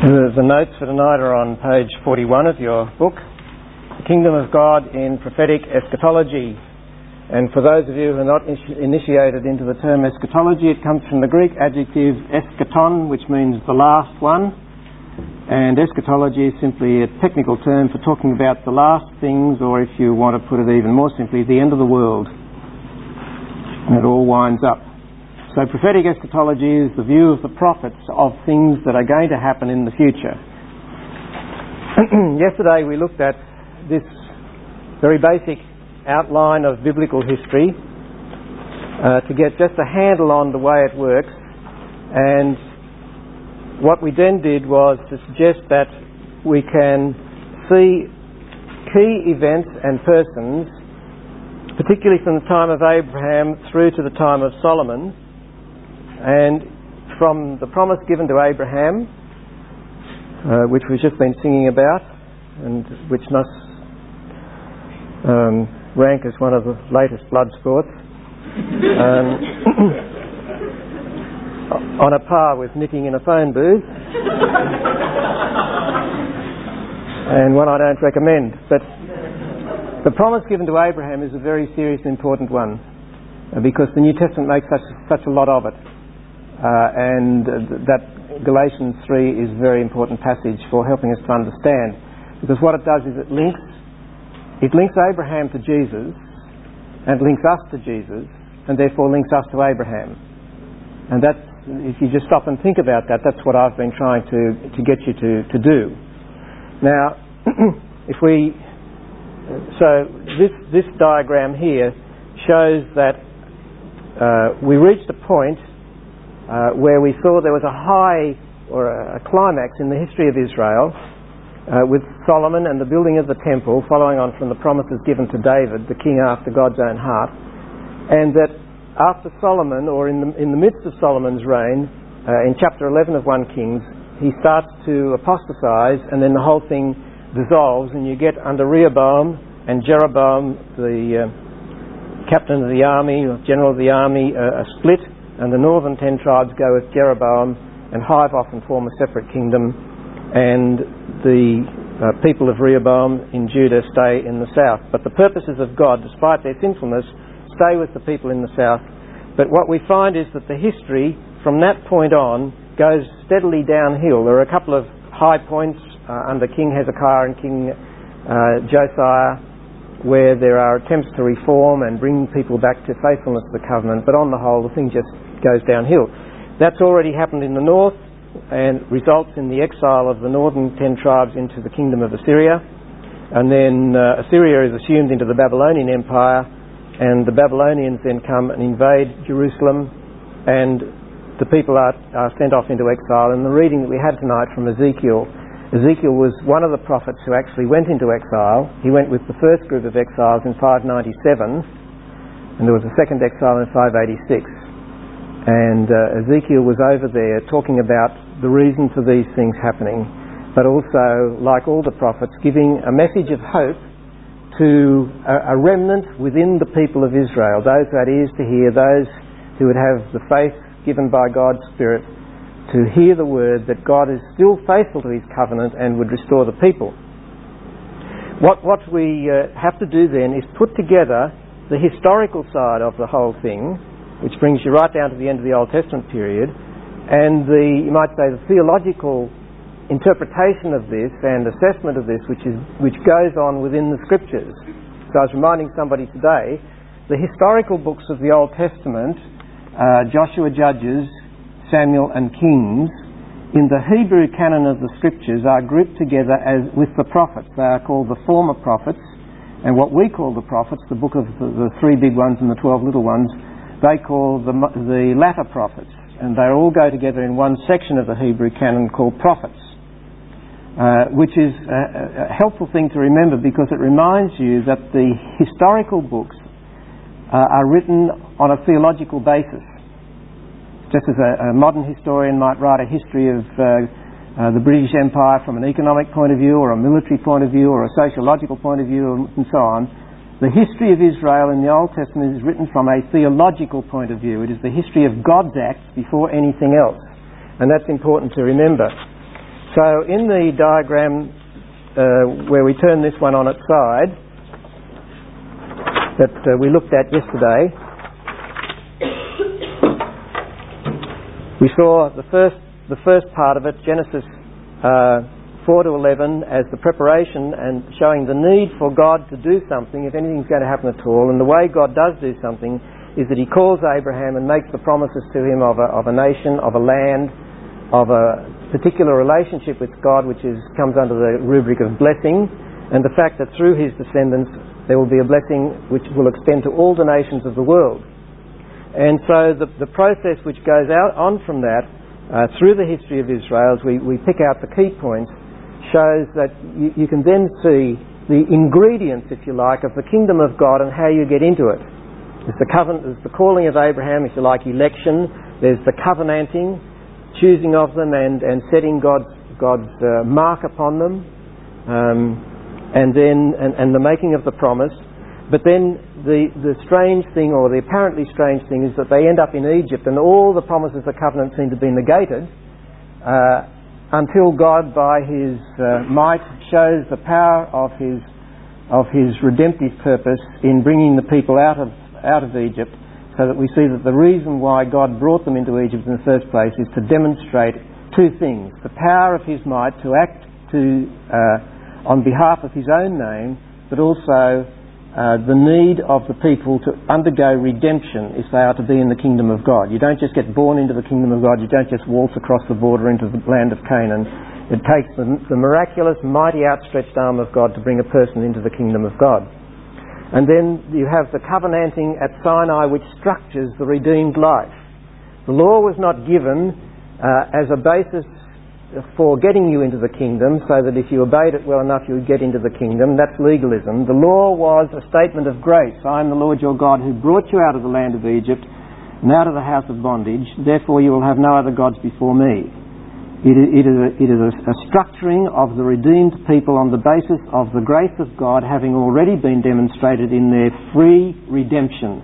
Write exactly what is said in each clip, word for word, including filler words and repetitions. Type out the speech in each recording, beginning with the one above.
The, the notes for tonight are on page forty-one of your book, The Kingdom of God in Prophetic Eschatology. And for those of you who are not initiated into the term eschatology, it comes from the Greek adjective eschaton, which means the last one. And eschatology is simply a technical term for talking about the last things, or if you want to put it even more simply, the end of the world. And it all winds up. So prophetic eschatology is the view of the prophets of things that are going to happen in the future. Yesterday we looked at this very basic outline of biblical history uh, to get just a handle on the way it works, and what we then did was to suggest that we can see key events and persons, particularly from the time of Abraham through to the time of Solomon, and from the promise given to Abraham, uh, which we've just been singing about, and which must um, rank as one of the latest blood sports, um, on a par with knitting in a phone booth, and one I don't recommend. But the promise given to Abraham is a very serious and important one, uh, because the New Testament makes such, such a lot of it. Uh, and uh, that Galatians three is a very important passage for helping us to understand, because what it does is it links it links Abraham to Jesus, and links us to Jesus, and therefore links us to Abraham. And that's, if you just stop and think about that, that's what I've been trying to, to get you to, to do. Now, if we so this this diagram here shows that uh, we reached a point Uh, where we saw there was a high or a, a climax in the history of Israel uh, with Solomon and the building of the temple, following on from the promises given to David, the king after God's own heart, and that after Solomon, or in the, in the midst of Solomon's reign, uh, in chapter eleven of First Kings, he starts to apostatize, and then the whole thing dissolves, and you get under Rehoboam and Jeroboam, the uh, captain of the army, or general of the army, uh, a split. And the northern ten tribes go with Jeroboam and hive off and form a separate kingdom, and the uh, people of Rehoboam in Judah stay in the south. But the purposes of God, despite their sinfulness, stay with the people in the south. But what we find is that the history from that point on goes steadily downhill. There are a couple of high points uh, under King Hezekiah and King uh, Josiah, where there are attempts to reform and bring people back to faithfulness to the covenant, but on the whole the thing just goes downhill. That's already happened in the north and results in the exile of the northern ten tribes into the kingdom of Assyria, and then uh, Assyria is assumed into the Babylonian Empire, and the Babylonians then come and invade Jerusalem, and the people are, are sent off into exile. And the reading that we had tonight from Ezekiel, Ezekiel was one of the prophets who actually went into exile. He went with the first group of exiles in five ninety-seven, and there was a second exile in five eighty-six. And uh, Ezekiel was over there talking about the reason for these things happening, but also, like all the prophets, giving a message of hope to a, a remnant within the people of Israel, those who had ears to hear, those who would have the faith given by God's Spirit to hear the word that God is still faithful to his covenant and would restore the people. What, what we uh, have to do then is put together the historical side of the whole thing, which brings you right down to the end of the Old Testament period, and the, you might say, the theological interpretation of this and assessment of this, which is which goes on within the Scriptures. So I was reminding somebody today, the historical books of the Old Testament, uh, Joshua, Judges, Samuel and Kings, in the Hebrew canon of the Scriptures are grouped together as with the prophets. They are called the former prophets, and what we call the prophets, the book of the, the three big ones and the twelve little ones, they call the, the latter prophets, and they all go together in one section of the Hebrew canon called prophets, uh, which is a, a helpful thing to remember, because it reminds you that the historical books uh, are written on a theological basis. Just as a, a modern historian might write a history of uh, uh, the British Empire from an economic point of view, or a military point of view, or a sociological point of view, and so on, the history of Israel in the Old Testament is written from a theological point of view. It is the history of God's acts before anything else. And that's important to remember. So in the diagram uh, where we turn this one on its side that uh, we looked at yesterday, we saw the first the first part of it, Genesis uh, four to eleven, as the preparation and showing the need for God to do something if anything's going to happen at all. And the way God does do something is that he calls Abraham and makes the promises to him of a, of a nation, of a land, of a particular relationship with God, which is comes under the rubric of blessing, and the fact that through his descendants there will be a blessing which will extend to all the nations of the world. And so the, the process which goes out on from that, uh, through the history of Israel, as we, we pick out the key points, shows that you, you can then see the ingredients, if you like, of the kingdom of God and how you get into it. There's the covenant, there's the calling of Abraham, if you like, election. There's the covenanting, choosing of them and, and setting God's, God's uh, mark upon them, um, and then and, and the making of the promise. But then the, the strange thing, or the apparently strange thing, is that they end up in Egypt and all the promises of covenant seem to be negated uh, until God, by his uh, might, shows the power of his of his redemptive purpose in bringing the people out of out of Egypt, so that we see that the reason why God brought them into Egypt in the first place is to demonstrate two things: the power of his might to act to uh, on behalf of his own name, but also uh, the need of the people to undergo redemption if they are to be in the kingdom of God. You don't just get born into the kingdom of God, you don't just waltz across the border into the land of Canaan. It takes the, the miraculous, mighty, outstretched arm of God to bring a person into the kingdom of God. And then you have the covenanting at Sinai, which structures the redeemed life. The law was not given uh, as a basis for getting you into the kingdom, so that if you obeyed it well enough you would get into the kingdom. That's legalism. The law was a statement of grace. I am the Lord your God who brought you out of the land of Egypt and out of the house of bondage. Therefore you will have no other gods before me. It is, it is, a, it is a, a structuring of the redeemed people on the basis of the grace of God having already been demonstrated in their free redemption.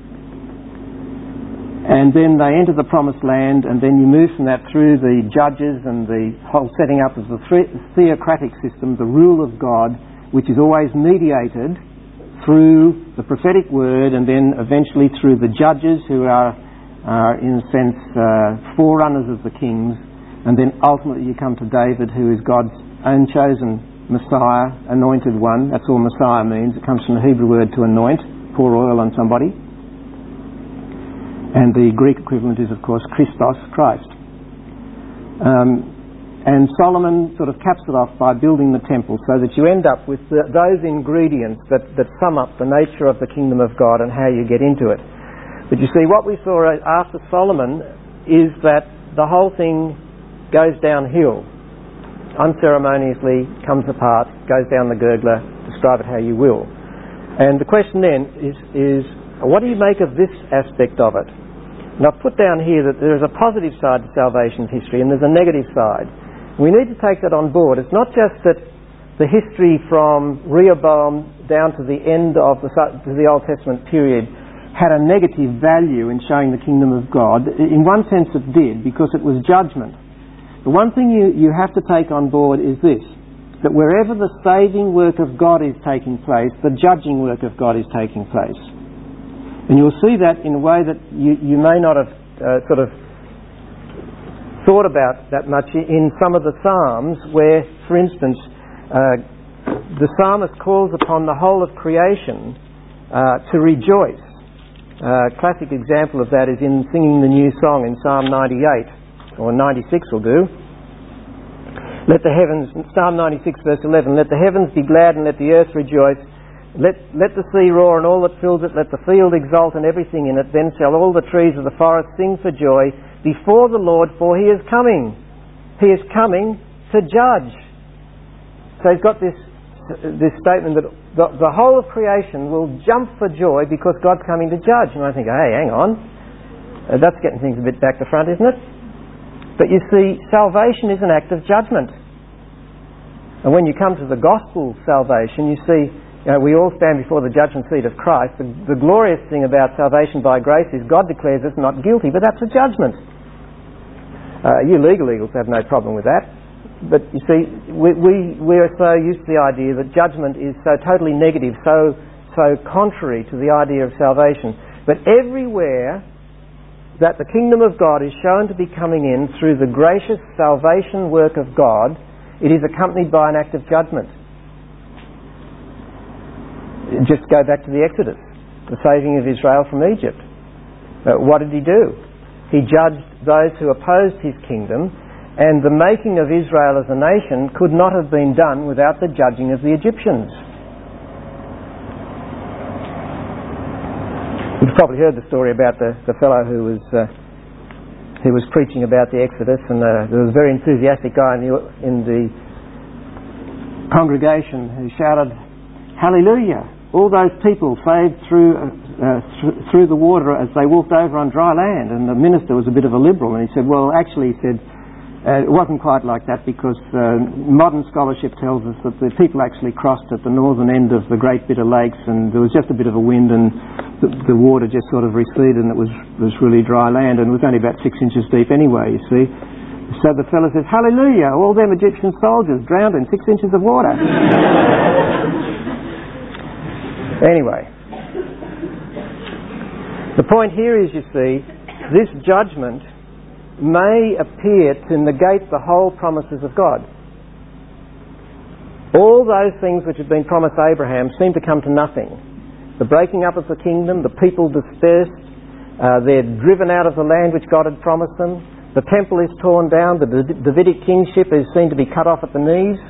And then they enter the promised land, and then you move from that through the judges and the whole setting up of the theocratic system, the rule of God, which is always mediated through the prophetic word, and then eventually through the judges, who are, are in a sense, uh, forerunners of the kings. And then ultimately you come to David, who is God's own chosen Messiah, anointed one. That's all Messiah means. It comes from the Hebrew word to anoint, pour oil on somebody. And the Greek equivalent is, of course, Christos, Christ. Um, and Solomon sort of caps it off by building the temple, so that you end up with the, those ingredients that, that sum up the nature of the kingdom of God and how you get into it. But you see, what we saw after Solomon is that the whole thing goes downhill, unceremoniously comes apart, goes down the gurgler, describe it how you will. And the question then is, is what do you make of this aspect of it? And I've put down here that there is a positive side to salvation history and there's a negative side. We need to take that on board. It's not just that the history from Rehoboam down to the end of the, to the Old Testament period had a negative value in showing the kingdom of God. In one sense it did, because it was judgment. The one thing you, you have to take on board is this, that wherever the saving work of God is taking place, the judging work of God is taking place. And you'll see that in a way that you, you may not have uh, sort of thought about that much in some of the Psalms, where, for instance, uh, the psalmist calls upon the whole of creation uh, to rejoice. A uh, classic example of that is in singing the new song in Psalm ninety-eight. Or ninety-six will do. Let the heavens, Psalm ninety-six verse eleven, let the heavens be glad and let the earth rejoice. Let, let the sea roar and all that fills it, let the field exult and everything in it. Then shall all the trees of the forest sing for joy before the Lord, for he is coming. He is coming to judge. So he's got this, this statement that the, the whole of creation will jump for joy because God's coming to judge. And I think, hey, hang on. Uh, that's getting things a bit back to front, isn't it? But you see, salvation is an act of judgment. And when you come to the gospel salvation, you see, you know, we all stand before the judgment seat of Christ. The, the glorious thing about salvation by grace is God declares us not guilty, but that's a judgment. Uh, you legal eagles have no problem with that. but you see, we, we, we are so used to the idea that judgment is so totally negative, so, so contrary to the idea of salvation. But everywhere that the kingdom of God is shown to be coming in through the gracious salvation work of God, it is accompanied by an act of judgment. Just go back to the Exodus, the saving of Israel from Egypt. Uh, what did he do? He judged those who opposed his kingdom, and the making of Israel as a nation could not have been done without the judging of the Egyptians. You've probably heard the story about the, the fellow who was uh, who was preaching about the Exodus, and uh, there was a very enthusiastic guy in the, in the congregation who shouted, "Hallelujah! All those people saved through uh, uh, th- through the water as they walked over on dry land." And the minister was a bit of a liberal, and he said, "Well, actually," he said, uh, "it wasn't quite like that, because uh, modern scholarship tells us that the people actually crossed at the northern end of the Great Bitter Lakes, and there was just a bit of a wind, and the, the water just sort of receded, and it was was really dry land, and it was only about six inches deep anyway, you see." So the fellow says, "Hallelujah! All them Egyptian soldiers drowned in six inches of water." Anyway, the point here is, you see, this judgment may appear to negate the whole promises of God. All those things which had been promised Abraham seem to come to nothing. The breaking up of the kingdom, the people dispersed, uh, they're driven out of the land which God had promised them, the temple is torn down, the Davidic kingship is seen to be cut off at the knees.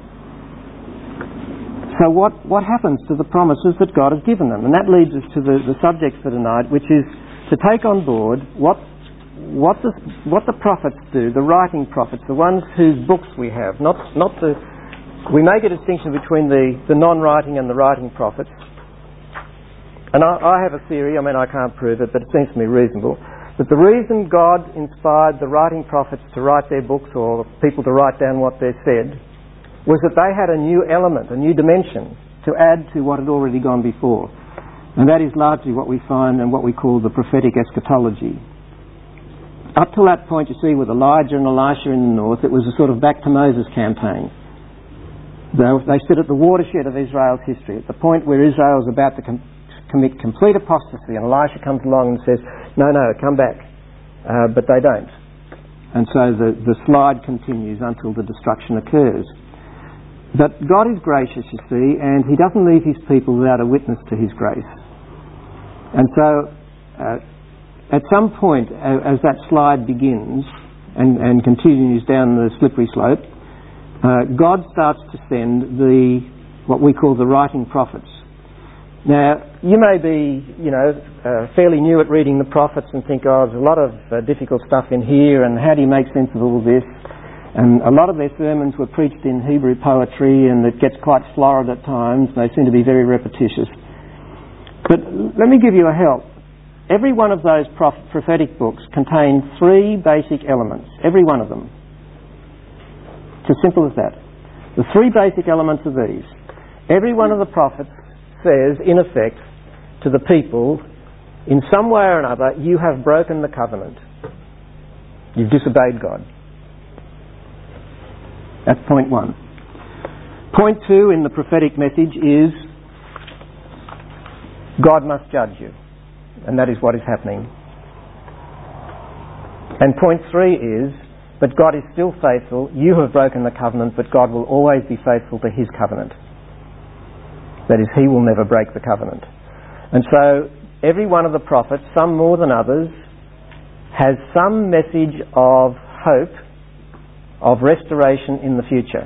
So what, what happens to the promises that God has given them? And that leads us to the, the subject for tonight, which is to take on board what, what, the, what the prophets do, the writing prophets, the ones whose books we have. Not, not the, we make a distinction between the, the non-writing and the writing prophets. And I, I have a theory, I mean I can't prove it, but it seems to me reasonable, that the reason God inspired the writing prophets to write their books, or people to write down what they said, was that they had a new element, a new dimension to add to what had already gone before. And that is largely what we find in what we call the prophetic eschatology. Up till that point, you see, with Elijah and Elisha in the north, it was a sort of back to Moses campaign. They, they stood at the watershed of Israel's history, at the point where Israel was about to com- commit complete apostasy, and Elisha comes along and says, "No, no, come back." Uh, but they don't. And so the, the slide continues until the destruction occurs. But God is gracious, you see, and He doesn't leave His people without a witness to His grace. And so, uh, at some point, uh, as that slide begins and, and continues down the slippery slope, uh, God starts to send the what we call the writing prophets. Now, you may be, you know, uh, fairly new at reading the prophets and think, "Oh, there's a lot of uh, difficult stuff in here, and how do you make sense of all this?" And a lot of their sermons were preached in Hebrew poetry, and it gets quite florid at times. They seem to be very repetitious. But let me give you a help. Every one of those proph- prophetic books contain three basic elements. Every one of them. It's as simple as that. The three basic elements are these. Every one of the prophets says, in effect, to the people, in some way or another, you have broken the covenant. You've disobeyed God. That's point one. Point two in the prophetic message is God must judge you. And that is what is happening. And point three is, but God is still faithful. You have broken the covenant, but God will always be faithful to His covenant. That is, He will never break the covenant. And so every one of the prophets, some more than others, has some message of hope, of restoration in the future.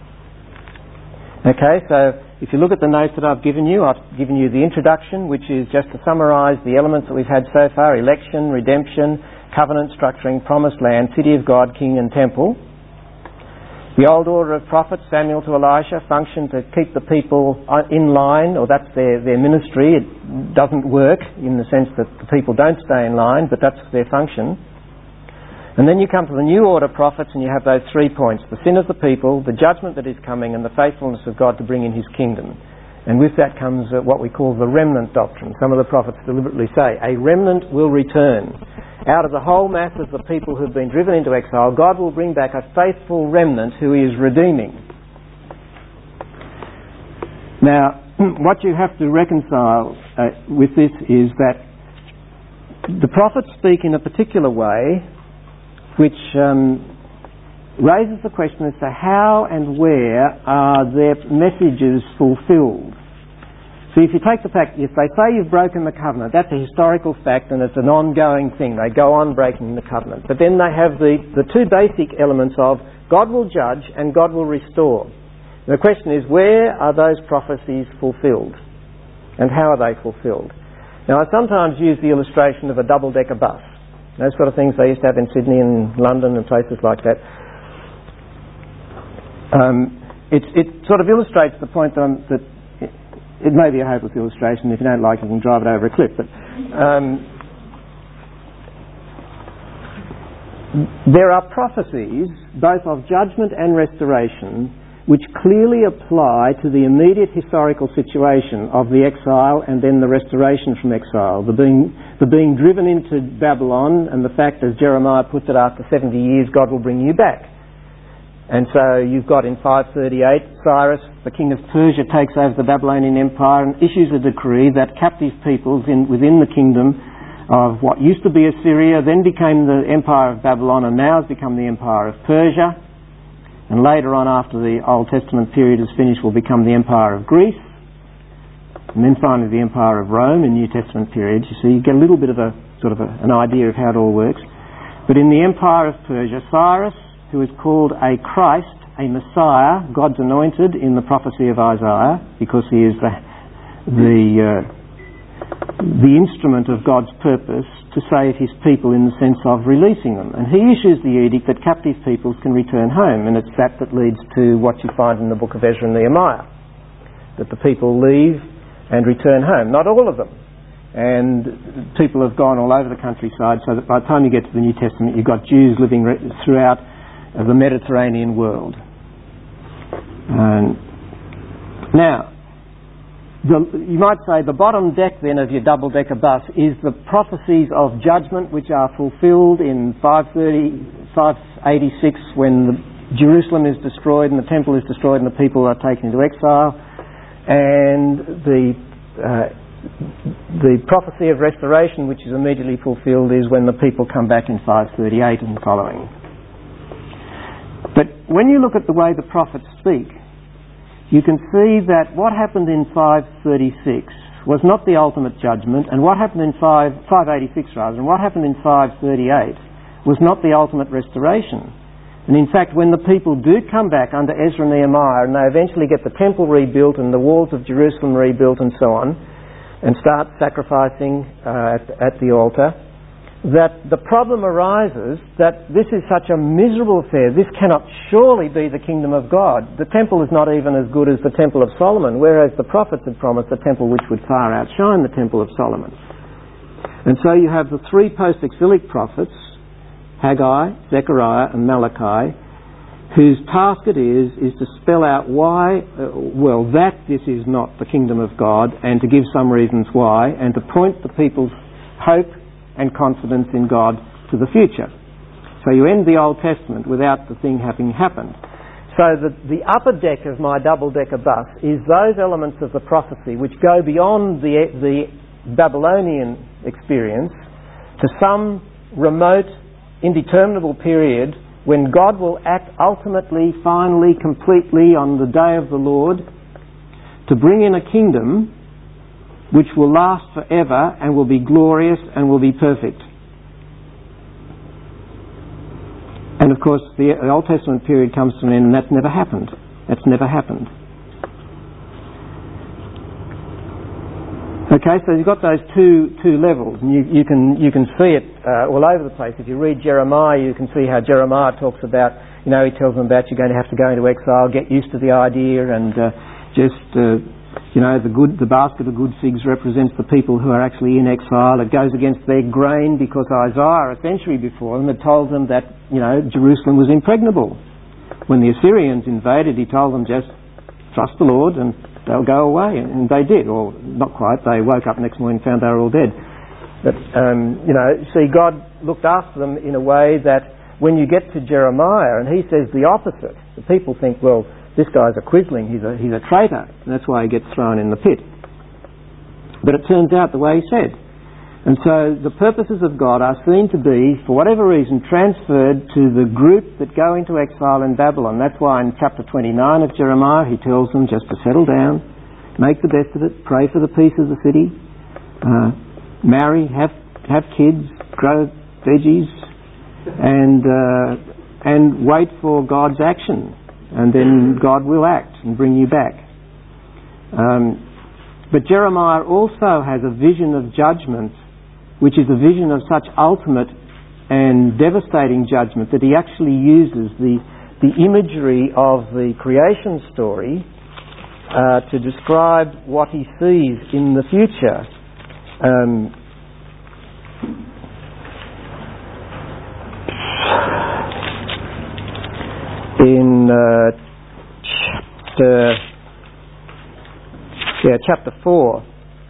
Okay, so if you look at the notes that I've given you, I've given you the introduction, which is just to summarise the elements that we've had so far: election, redemption, covenant structuring, promised land, city of God, king and temple. The old order of prophets, Samuel to Elisha, function to keep the people in line, or that's their, their ministry. It doesn't work in the sense that the people don't stay in line, but that's their function. And then you come to the new order prophets, and you have those three points: the sin of the people, the judgment that is coming, and the faithfulness of God to bring in His kingdom. And with that comes uh, what we call the remnant doctrine. Some of the prophets deliberately say, a remnant will return. Out of the whole mass of the people who've been driven into exile, God will bring back a faithful remnant who he is redeeming. Now, what you have to reconcile uh, with this is that the prophets speak in a particular way which um, raises the question as to how and where are their messages fulfilled. So if you take the fact, if they say you've broken the covenant, that's a historical fact and it's an ongoing thing. They go on breaking the covenant. But then they have the, the two basic elements of God will judge and God will restore. The question is, where are those prophecies fulfilled? And how are they fulfilled? Now, I sometimes use the illustration of a double-decker bus. Those sort of things they used to have in Sydney and London and places like that. Um, it, it sort of illustrates the point that, I'm, that it, it may be a hopeless illustration. If you don't like it, you can drive it over a cliff. But um, there are prophecies, both of judgment and restoration, which clearly apply to the immediate historical situation of the exile and then the restoration from exile. The being, the being driven into Babylon and the fact, as Jeremiah puts it, after seventy years God will bring you back. And so you've got in five thirty-eight, Cyrus, the king of Persia, takes over the Babylonian Empire and issues a decree that captive peoples in, within the kingdom of what used to be Assyria then became the Empire of Babylon and now has become the Empire of Persia. And later on, after the Old Testament period is finished, will become the Empire of Greece. And then finally the Empire of Rome in New Testament periods. You see, you get a little bit of a sort of a, an idea of how it all works. But in the Empire of Persia, Cyrus, who is called a Christ, a Messiah, God's anointed in the prophecy of Isaiah, because he is the the, uh, the instrument of God's purpose to save his people in the sense of releasing them. And he issues the edict that captive peoples can return home, and it's that that leads to what you find in the book of Ezra and Nehemiah, that the people leave and return home. Not all of them. And people have gone all over the countryside, so that by the time you get to the New Testament, you've got Jews living re- throughout of the Mediterranean world. Um, now, the, you might say the bottom deck then of your double-decker bus is the prophecies of judgment which are fulfilled in five thirty, five eighty-six when the, Jerusalem is destroyed and the temple is destroyed and the people are taken into exile, and the uh, the prophecy of restoration which is immediately fulfilled is when the people come back in five thirty-eight and following. But when you look at the way the prophets speak, you can see that what happened in five thirty-six was not the ultimate judgment, and what happened in five eighty-six rather, and what happened in five thirty-eight was not the ultimate restoration. And in fact, when the people do come back under Ezra and Nehemiah, and they eventually get the temple rebuilt and the walls of Jerusalem rebuilt and so on, and start sacrificing uh, at, at the altar, that the problem arises that this is such a miserable affair. This cannot surely be the kingdom of God. The temple is not even as good as the temple of Solomon, whereas the prophets had promised a temple which would far outshine the temple of Solomon. And so you have the three post-exilic prophets, Haggai, Zechariah and Malachi, whose task it is is to spell out why, uh, well, that this is not the kingdom of God, and to give some reasons why, and to point the people's hope and confidence in God to the future. So you end the Old Testament without the thing having happened. So the, the upper deck of my double-decker bus is those elements of the prophecy which go beyond the, the Babylonian experience to some remote, indeterminable period when God will act ultimately, finally, completely on the day of the Lord to bring in a kingdom which will last forever and will be glorious and will be perfect. And of course the Old Testament period comes to an end and that's never happened. That's never happened. Okay, so you've got those two two levels, and you, you can you can see it uh, all over the place. If you read Jeremiah, you can see how Jeremiah talks about, you know, he tells them about you're going to have to go into exile, get used to the idea, and uh, just uh, you know, the good the basket of good figs represents the people who are actually in exile. It goes against their grain because Isaiah, a century before them, had told them that, you know, Jerusalem was impregnable. When the Assyrians invaded, he told them just trust the Lord and they'll go away, and they did, or not quite. They woke up next morning and found they were all dead. But, um, you know, see, God looked after them in a way that when you get to Jeremiah and he says the opposite, the people think, well, this guy's a quisling, he's a, he's a traitor, and that's why he gets thrown in the pit. But it turns out the way he said. And so the purposes of God are seen to be, for whatever reason, transferred to the group that go into exile in Babylon. That's why in chapter twenty-nine of Jeremiah he tells them just to settle down, make the best of it, pray for the peace of the city, uh, marry, have have kids, grow veggies, and uh, and wait for God's action, and then God will act and bring you back. Um, but Jeremiah also has a vision of judgment, which is a vision of such ultimate and devastating judgment that he actually uses the the imagery of the creation story uh, to describe what he sees in the future. Um, in uh, chapter yeah chapter four,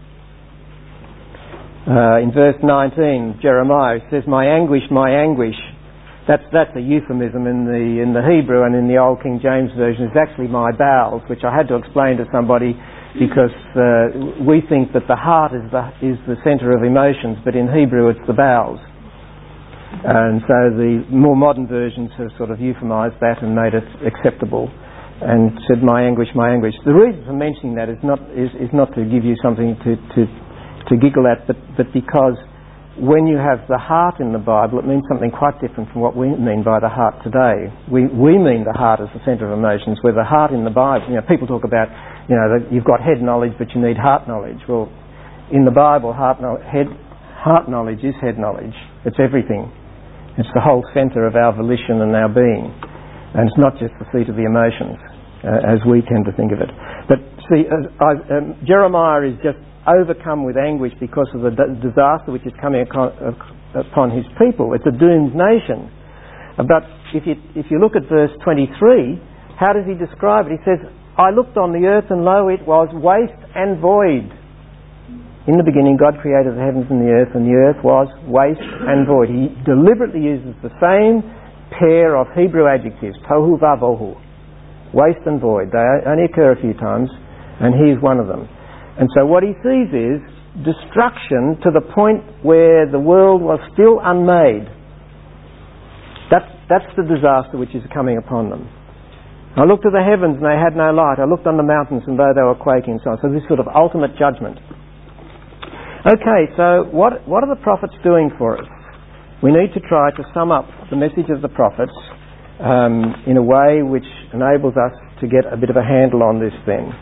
uh, in verse nineteen, Jeremiah says, "My anguish, my anguish." That's that's a euphemism in the in the Hebrew, and in the Old King James Version it's actually "my bowels," which I had to explain to somebody because uh, we think that the heart is the is the centre of emotions, but in Hebrew it's the bowels. And so the more modern versions have sort of euphemised that and made it acceptable, and said "my anguish, my anguish." The reason for mentioning that is not is, is not to give you something to, to to giggle at, but but because when you have the heart in the Bible, it means something quite different from what we mean by the heart today. We we mean the heart as the centre of emotions, where the heart in the Bible, you know, people talk about, you know, that you've got head knowledge but you need heart knowledge. Well, in the Bible, heart no, head heart knowledge is head knowledge. It's everything. It's the whole centre of our volition and our being, and it's not just the seat of the emotions, uh, as we tend to think of it. But see, uh, I, um, Jeremiah is just overcome with anguish because of the d- disaster which is coming ac- upon his people. It's a doomed nation. But if you if you look at verse twenty-three, how does he describe it? He says, "I looked on the earth, and lo, it was waste and void. In the beginning God created the heavens and the earth, and the earth was waste and void." He deliberately uses the same pair of Hebrew adjectives, tohu vavohu, waste and void. They only occur a few times, and here's one of them. And so what he sees is destruction to the point where the world was still unmade. That's, that's the disaster which is coming upon them. "I looked to the heavens and they had no light. I looked on the mountains and though they were quaking," so on. So this sort of ultimate judgment. Okay, so what, what are the prophets doing for us? We need to try to sum up the message of the prophets um, in a way which enables us to get a bit of a handle on this then.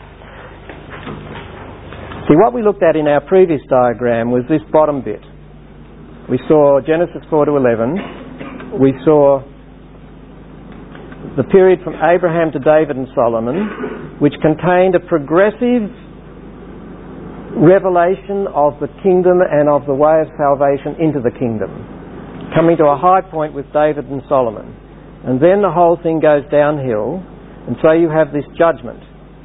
See, what we looked at in our previous diagram was this bottom bit. We saw Genesis four to eleven. We saw the period from Abraham to David and Solomon, which contained a progressive revelation of the kingdom and of the way of salvation into the kingdom, coming to a high point with David and Solomon. And then the whole thing goes downhill, and so you have this judgment.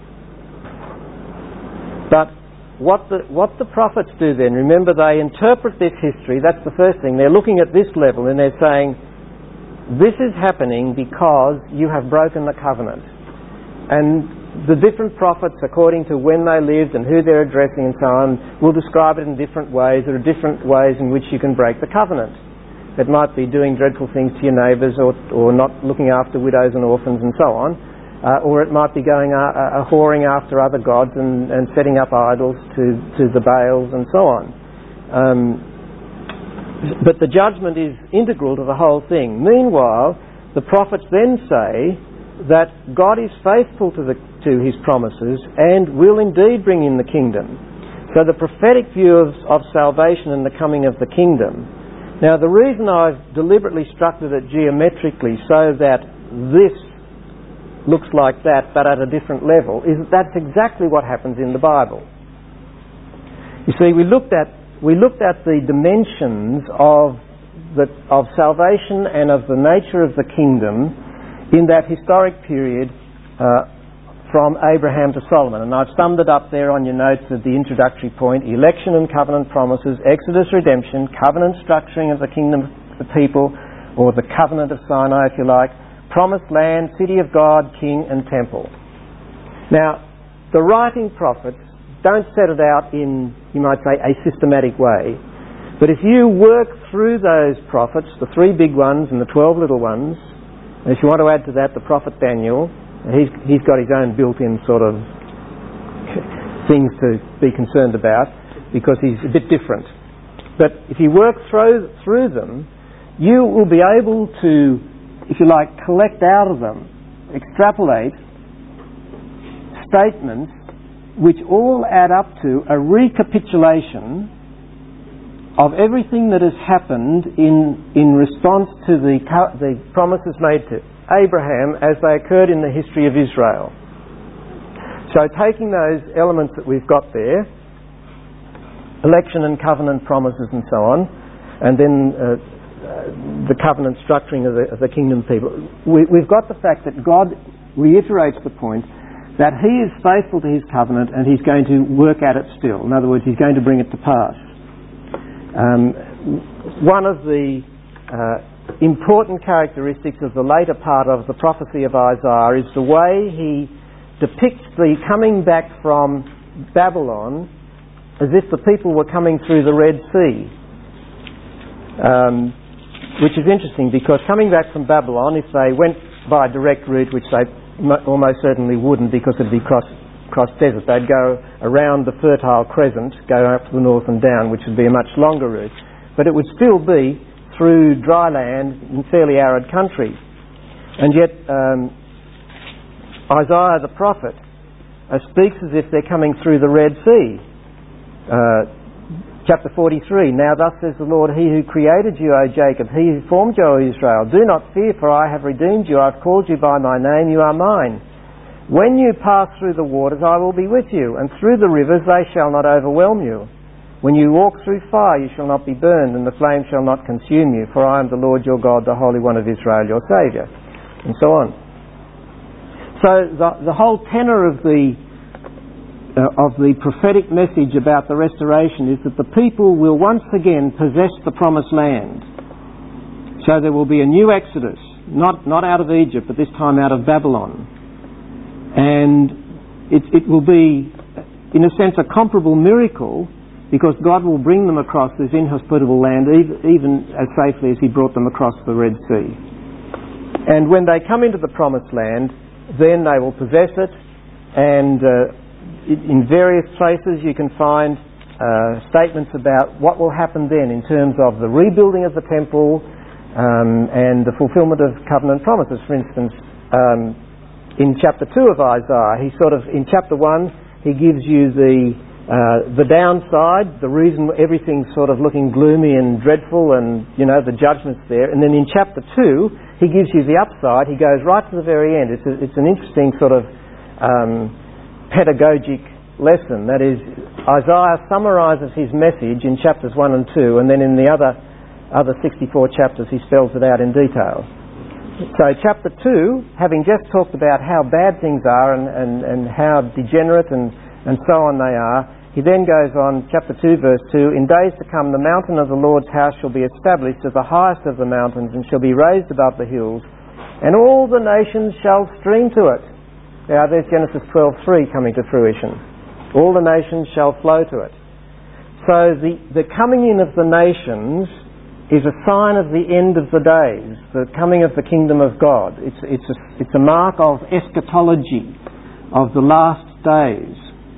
But What the, what the prophets do then, remember, they interpret this history. That's the first thing. They're looking at this level and they're saying, this is happening because you have broken the covenant. And the different prophets, according to when they lived and who they're addressing and so on, will describe it in different ways. There are different ways in which you can break the covenant. It might be doing dreadful things to your neighbours, or, or not looking after widows and orphans and so on. Uh, or it might be going uh, uh, whoring after other gods and, and setting up idols to, to the Baals and so on. Um, but the judgment is integral to the whole thing. Meanwhile, the prophets then say that God is faithful to, the, to his promises and will indeed bring in the kingdom. So the prophetic view of, of salvation and the coming of the kingdom. Now, the reason I've deliberately structured it geometrically so that this looks like that but at a different level is that that's exactly what happens in the Bible. You see, we looked at we looked at the dimensions of the of salvation and of the nature of the kingdom in that historic period uh, from Abraham to Solomon. And I've summed it up there on your notes at the introductory point: election and covenant promises, Exodus, redemption, covenant structuring of the kingdom of the people, or the covenant of Sinai, if you like, promised land, city of God, king and temple. Now, the writing prophets don't set it out in, you might say, a systematic way. But if you work through those prophets, the three big ones and the twelve little ones, and if you want to add to that the prophet Daniel, he's, he's got his own built-in sort of things to be concerned about because he's a bit different. But if you work through, through them, you will be able to, if you like, collect out of them, extrapolate statements which all add up to a recapitulation of everything that has happened in in response to the, the promises made to Abraham as they occurred in the history of Israel. So taking those elements that we've got there, election and covenant promises and so on, and then uh, uh, the covenant structuring of the, of the kingdom people, we, we've got the fact that God reiterates the point that he is faithful to his covenant and he's going to work at it still. In other words, he's going to bring it to pass. Um, one of the uh, important characteristics of the later part of the prophecy of Isaiah is the way he depicts the coming back from Babylon as if the people were coming through the Red Sea. Um, which is interesting because coming back from Babylon, if they went by a direct route, which they almost certainly wouldn't because it'd be cross, cross desert. They'd go around the Fertile Crescent, go up to the north and down, which would be a much longer route. But it would still be through dry land in fairly arid country. And yet um, Isaiah the prophet uh, speaks as if they're coming through the Red Sea. Uh, chapter forty-three, now thus says the Lord, he who created you, O Jacob, he who formed you, O Israel, do not fear, for I have redeemed you, I've called you by my name, you are mine. When you pass through the waters, I will be with you, and through the rivers they shall not overwhelm you. When you walk through fire, you shall not be burned, and the flame shall not consume you, for I am the Lord your God, the Holy One of Israel, your Saviour. And so on. So the, the whole tenor of the Uh, of the prophetic message about the restoration is that the people will once again possess the promised land. So there will be a new exodus, not not out of Egypt, but this time out of Babylon. And it, it will be, in a sense, a comparable miracle because God will bring them across this inhospitable land even, even as safely as he brought them across the Red Sea. And when they come into the promised land, then they will possess it, and uh, in various places you can find uh, statements about what will happen then in terms of the rebuilding of the temple um, and the fulfilment of covenant promises. For instance, um, in chapter two of Isaiah, he sort of, in chapter one, he gives you the uh, the downside, the reason everything's sort of looking gloomy and dreadful and, you know, the judgment's there. And then in chapter two, he gives you the upside. He goes right to the very end. It's, a, it's an interesting sort of um, pedagogic lesson. That is, Isaiah summarises his message in chapters one and two, and then in the other other sixty-four chapters he spells it out in detail. So chapter two, having just talked about how bad things are and, and, and how degenerate and, and so on they are, he then goes on, chapter two verse two, in days to come the mountain of the Lord's house shall be established as the highest of the mountains and shall be raised above the hills, and all the nations shall stream to it. Now there's Genesis twelve three coming to fruition. All the nations shall flow to it. So the, the coming in of the nations is a sign of the end of the days, the coming of the kingdom of God. It's, it's, a, it's a mark of eschatology, of the last days.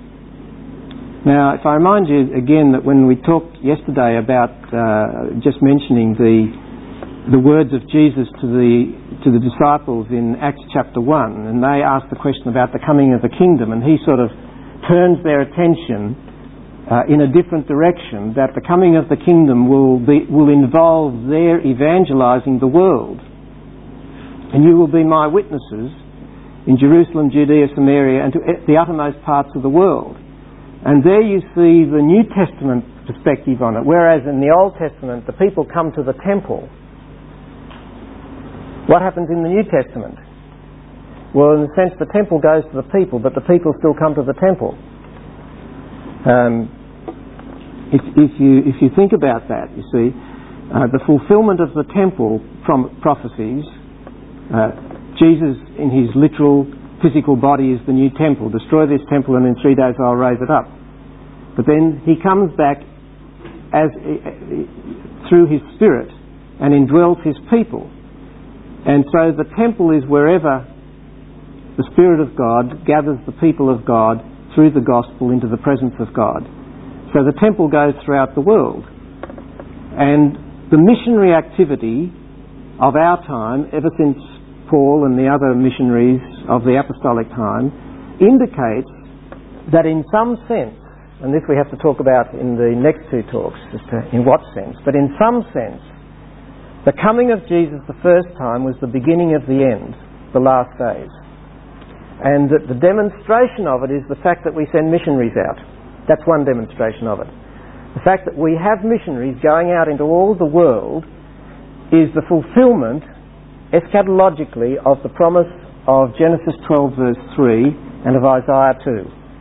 Now, if I remind you again that when we talked yesterday about uh, just mentioning the the words of Jesus to the to the disciples in Acts chapter one, and they asked the question about the coming of the kingdom, and he sort of turns their attention uh, in a different direction, that the coming of the kingdom will be will involve their evangelizing the world. And you will be my witnesses in Jerusalem, Judea, Samaria, and to the uttermost parts of the world. And there you see the New Testament perspective on it, whereas in the Old Testament the people come to the temple. What happens in the New Testament? Well, in a sense, the temple goes to the people, but the people still come to the temple. Um, if, if you if you think about that, you see, uh, the fulfilment of the temple prom- prophecies, uh, Jesus in his literal physical body is the new temple. Destroy this temple and in three days I'll raise it up. But then he comes back as uh, through his Spirit and indwells his people. And so the temple is wherever the Spirit of God gathers the people of God through the gospel into the presence of God. So the temple goes throughout the world. And the missionary activity of our time, ever since Paul and the other missionaries of the apostolic time, indicates that in some sense, and this we have to talk about in the next two talks, as to in what sense, but in some sense, the coming of Jesus the first time was the beginning of the end, the last days. And that the demonstration of it is the fact that we send missionaries out. That's one demonstration of it. The fact that we have missionaries going out into all the world is the fulfilment, eschatologically, of the promise of Genesis twelve verse three and of Isaiah two,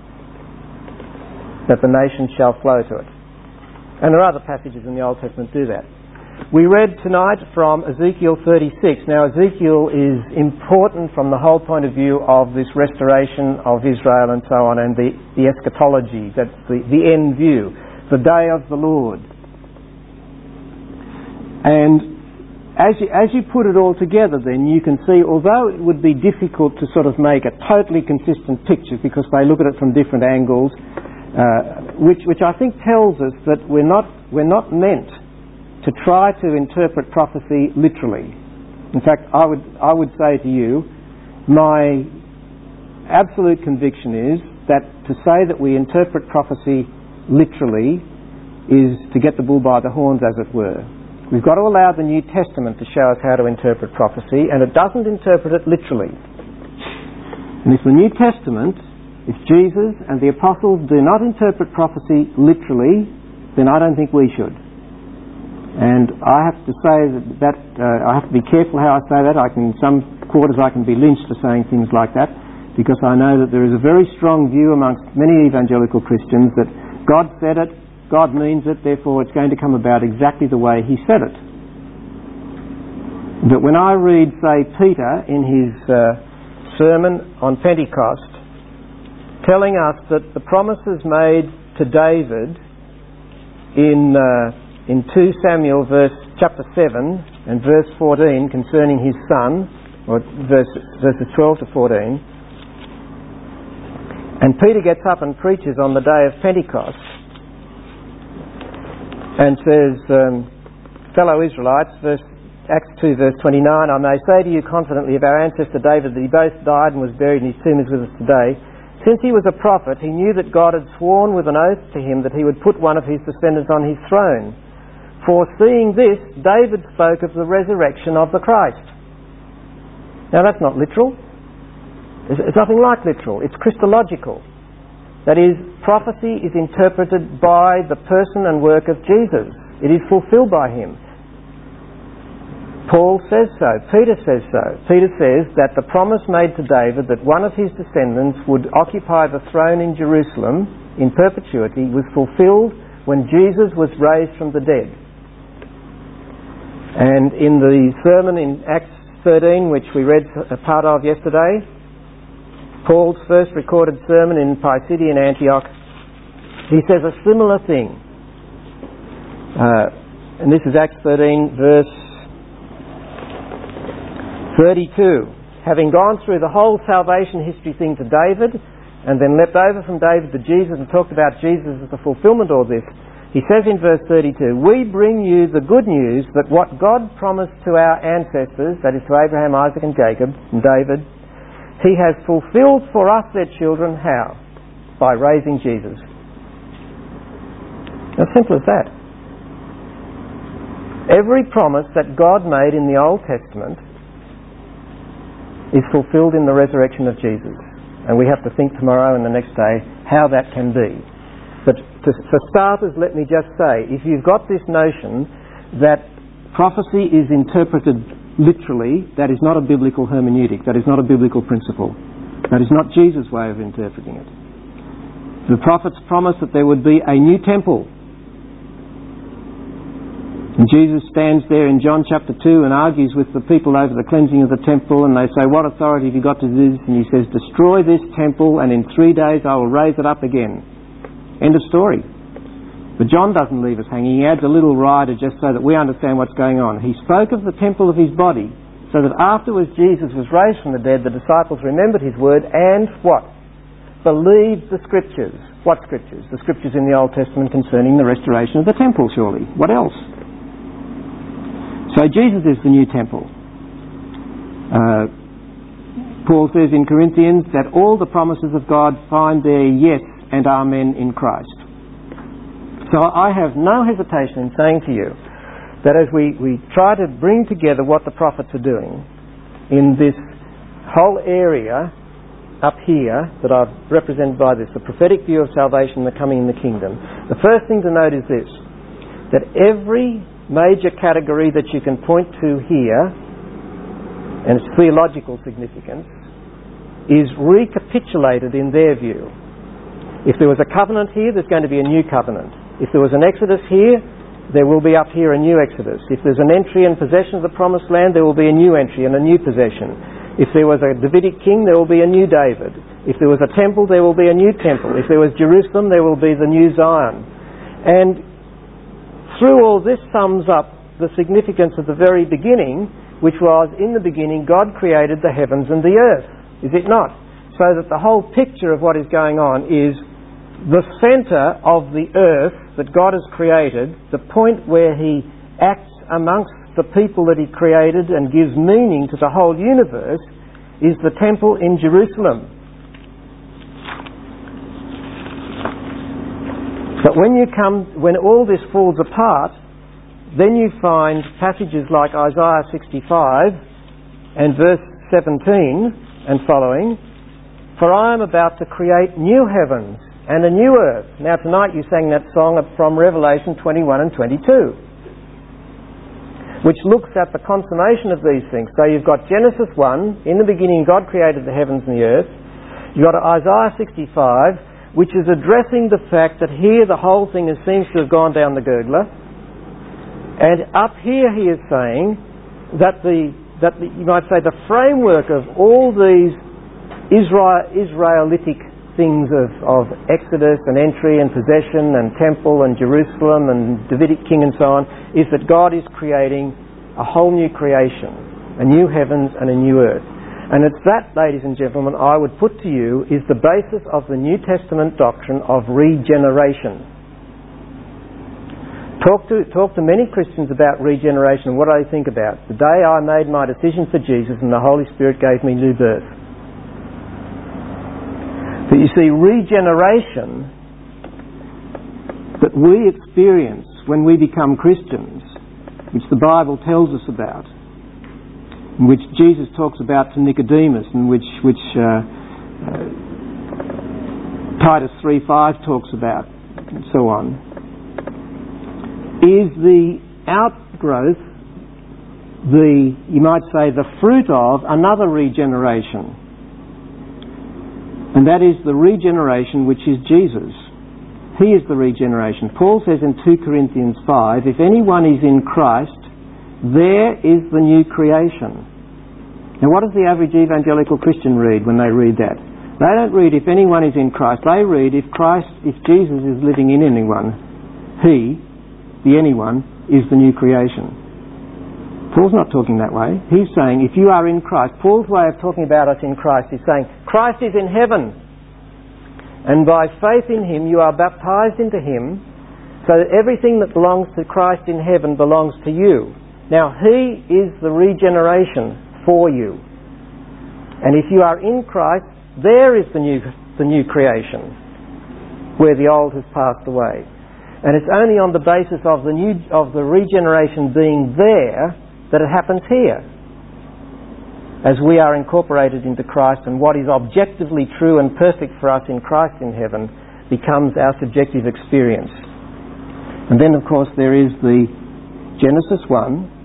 that the nations shall flow to it. And there are other passages in the Old Testament that do that. We read tonight from Ezekiel thirty-six. Now, Ezekiel is important from the whole point of view of this restoration of Israel and so on, and the, the eschatology, that's the, the end view, the day of the Lord. And as you, as you put it all together, then you can see, although it would be difficult to sort of make a totally consistent picture because they look at it from different angles, uh, which which I think tells us that we're not we're not meant to try to interpret prophecy literally. In fact, I would I would say to you, my absolute conviction is that to say that we interpret prophecy literally is to get the bull by the horns, as it were. We've got to allow the New Testament to show us how to interpret prophecy, and it doesn't interpret it literally. And if the New Testament, if Jesus and the apostles do not interpret prophecy literally, then I don't think we should. And I have to say that, that uh, I have to be careful how I say that. I can, in some quarters I can be lynched for saying things like that, because I know that there is a very strong view amongst many evangelical Christians that God said it, God means it, therefore it's going to come about exactly the way He said it. But when I read, say, Peter in his uh, sermon on Pentecost, telling us that the promises made to David in uh, in two Samuel verse chapter seven and verse fourteen concerning his son, or verse, verses twelve to fourteen, and Peter gets up and preaches on the day of Pentecost and says, um, fellow Israelites, verse, Acts two verse twenty-nine, I may say to you confidently of our ancestor David that he both died and was buried and his tomb is with us today. Since he was a prophet, he knew that God had sworn with an oath to him that he would put one of his descendants on his throne. Foreseeing this, David spoke of the resurrection of the Christ. Now that's not literal. It's nothing like literal. It's Christological. That is, prophecy is interpreted by the person and work of Jesus. It is fulfilled by Him. Paul says so. Peter says so. Peter says that the promise made to David that one of his descendants would occupy the throne in Jerusalem in perpetuity was fulfilled when Jesus was raised from the dead. And in the sermon in Acts thirteen, which we read a part of yesterday, Paul's first recorded sermon in Pisidian Antioch, he says a similar thing. Uh, and this is Acts thirteen, verse thirty-two. Having gone through the whole salvation history thing to David, and then leapt over from David to Jesus and talked about Jesus as the fulfillment of all this, he says in verse thirty-two, we bring you the good news that what God promised to our ancestors, that is to Abraham, Isaac and Jacob and David, He has fulfilled for us their children. How? By raising Jesus. As simple as that. Every promise that God made in the Old Testament is fulfilled in the resurrection of Jesus. And we have to think tomorrow and the next day how that can be. But to, for starters, let me just say, if you've got this notion that prophecy is interpreted literally, that is not a biblical hermeneutic. That is not a biblical principle. That is not Jesus' way of interpreting it. The prophets promised that there would be a new temple. And Jesus stands there in John chapter two and argues with the people over the cleansing of the temple, and they say, "What authority have you got to do this?" And he says, "Destroy this temple and in three days I will raise it up again." End of story. But John doesn't leave us hanging. He adds a little rider just so that we understand what's going on. He spoke of the temple of his body, so that afterwards Jesus was raised from the dead, the disciples remembered his word and what? Believed the Scriptures. What Scriptures? The Scriptures in the Old Testament concerning the restoration of the temple, surely. What else? So Jesus is the new temple. Uh, Paul says in Corinthians that all the promises of God find their yes and amen in Christ. So I have no hesitation in saying to you that as we, we try to bring together what the prophets are doing in this whole area up here that I've represented by this, the prophetic view of salvation, the coming in the kingdom, the first thing to note is this, that every major category that you can point to here, and its theological significance, is recapitulated in their view. If there was a covenant here, there's going to be a new covenant. If there was an exodus here, there will be up here a new exodus. If there's an entry and possession of the promised land, there will be a new entry and a new possession. If there was a Davidic king, there will be a new David. If there was a temple, there will be a new temple. If there was Jerusalem, there will be the new Zion. And through all this sums up the significance of the very beginning, which was, in the beginning, God created the heavens and the earth. Is it not? So that the whole picture of what is going on is the centre of the earth that God has created, the point where He acts amongst the people that He created and gives meaning to the whole universe, is the temple in Jerusalem. But when you come, when all this falls apart, then you find passages like Isaiah sixty-five and verse seventeen and following, "For I am about to create new heavens and a new earth." Now tonight you sang that song from Revelation twenty-one and twenty-two, which looks at the consummation of these things. So you've got Genesis one, in the beginning God created the heavens and the earth. You've got Isaiah sixty-five, which is addressing the fact that here the whole thing is, seems to have gone down the gurgler. And up here he is saying that the, that the, you might say, the framework of all these Israel, Israelitic things of, of Exodus and entry and possession and temple and Jerusalem and Davidic king and so on, is that God is creating a whole new creation, a new heavens and a new earth. And it's that, ladies and gentlemen, I would put to you is the basis of the New Testament doctrine of regeneration. Talk to, talk to many Christians about regeneration and what do they think about? The day I made my decision for Jesus and the Holy Spirit gave me new birth. But you see, regeneration that we experience when we become Christians, which the Bible tells us about, which Jesus talks about to Nicodemus, and which, which uh, uh, Titus three five talks about, and so on, is the outgrowth, the, you might say, the fruit of another regeneration. And that is the regeneration which is Jesus. He is the regeneration. Paul says in two Corinthians five, "If anyone is in Christ, there is the new creation." Now what does the average evangelical Christian read when they read that? They don't read "if anyone is in Christ." They read "if Christ, if Jesus is living in anyone, he, the anyone, is the new creation." Paul's not talking that way. He's saying if you are in Christ, Paul's way of talking about us in Christ is saying Christ is in heaven, and by faith in Him you are baptized into Him, so that everything that belongs to Christ in heaven belongs to you. Now He is the regeneration for you, and if you are in Christ, there is the new the new creation, where the old has passed away. And it's only on the basis of the new of the regeneration being there that it happens here, as we are incorporated into Christ, and what is objectively true and perfect for us in Christ in heaven becomes our subjective experience. And then of course there is the Genesis one,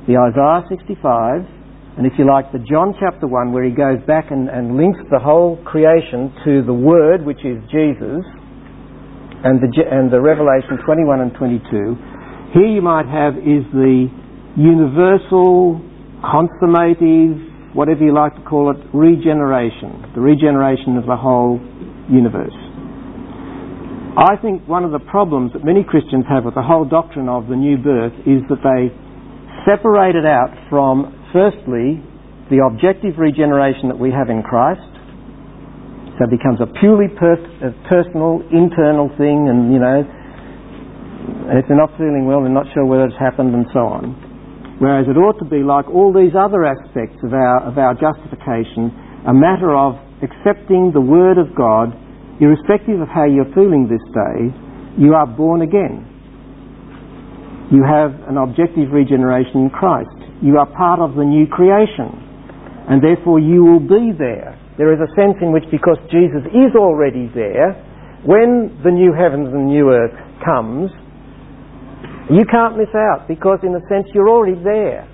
the Isaiah sixty-five, and if you like, the John chapter one, where he goes back and, and links the whole creation to the Word, which is Jesus, and the, and the Revelation twenty-one and twenty-two. Here you might have is the universal, consummative, whatever you like to call it, regeneration, the regeneration of the whole universe. I think one of the problems that many Christians have with the whole doctrine of the new birth is that they separate it out from, firstly, the objective regeneration that we have in Christ. So it becomes a purely per- a personal, internal thing, and, you know, and if they're not feeling well, they're not sure whether it's happened, and so on. Whereas it ought to be, like all these other aspects of our, of our justification, a matter of accepting the Word of God. Irrespective of how you're feeling this day, you are born again. You have an objective regeneration in Christ. You are part of the new creation, and therefore you will be there. There is a sense in which, because Jesus is already there, when the new heavens and new earth comes, you can't miss out, because in a sense you're already there.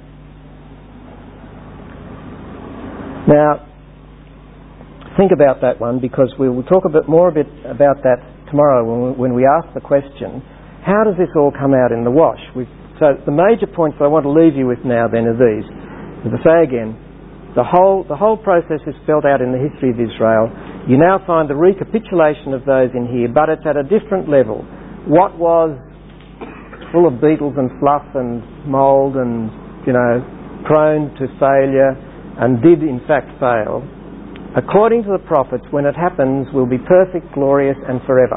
Now, think about that one, because we will talk a bit more a bit about that tomorrow when we, when we ask the question, how does this all come out in the wash? We've, so the major points I want to leave you with now then are these. As I say again, the whole, the whole process is spelled out in the history of Israel. You now find the recapitulation of those in here, but it's at a different level. What was full of beetles and fluff and mould and, you know, prone to failure and did in fact fail, according to the prophets, when it happens, will be perfect, glorious, and forever.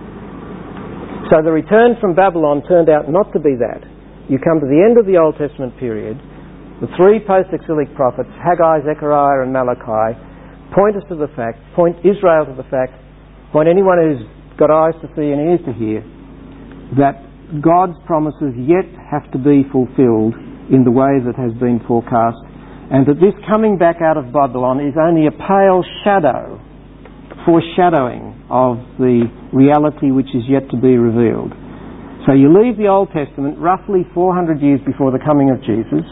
So the return from Babylon turned out not to be that. You come to the end of the Old Testament period, the three post-exilic prophets, Haggai, Zechariah, and Malachi, point us to the fact, point Israel to the fact, point anyone who's got eyes to see and ears to hear, that God's promises yet have to be fulfilled in the way that has been forecast, and that this coming back out of Babylon is only a pale shadow, foreshadowing of the reality which is yet to be revealed. So you leave the Old Testament roughly four hundred years before the coming of Jesus,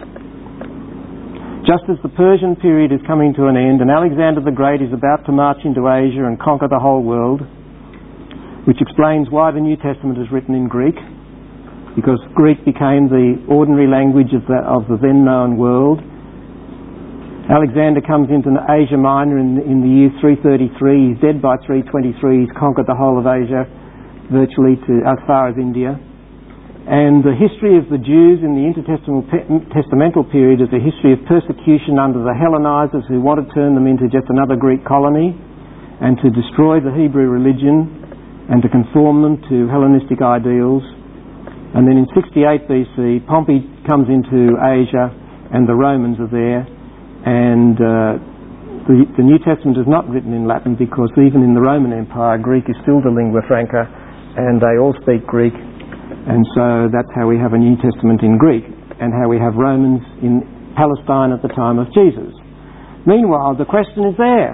just as the Persian period is coming to an end and Alexander the Great is about to march into Asia and conquer the whole world, which explains why the New Testament is written in Greek, because Greek became the ordinary language of the, of the then known world. Alexander comes into Asia Minor in, in the year three thirty-three. He's dead by three twenty-three. He's conquered the whole of Asia, virtually to as far as India. And the history of the Jews in the intertestamental period is a history of persecution under the Hellenizers, who want to turn them into just another Greek colony and to destroy the Hebrew religion and to conform them to Hellenistic ideals. And then in sixty-eight B C, Pompey comes into Asia and the Romans are there. And uh, the, the New Testament is not written in Latin, because even in the Roman Empire, Greek is still the lingua franca, and they all speak Greek, and so that's how we have a New Testament in Greek, and how we have Romans in Palestine at the time of Jesus. Meanwhile, the question is there.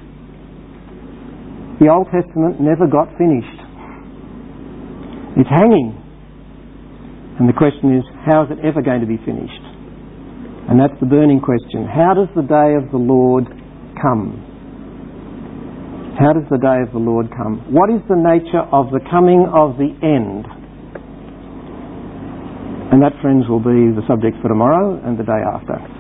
The Old Testament never got finished. It's hanging. And the question is, how is it ever going to be finished? And that's the burning question. How does the day of the Lord come? How does the day of the Lord come? What is the nature of the coming of the end? And that, friends, will be the subject for tomorrow and the day after.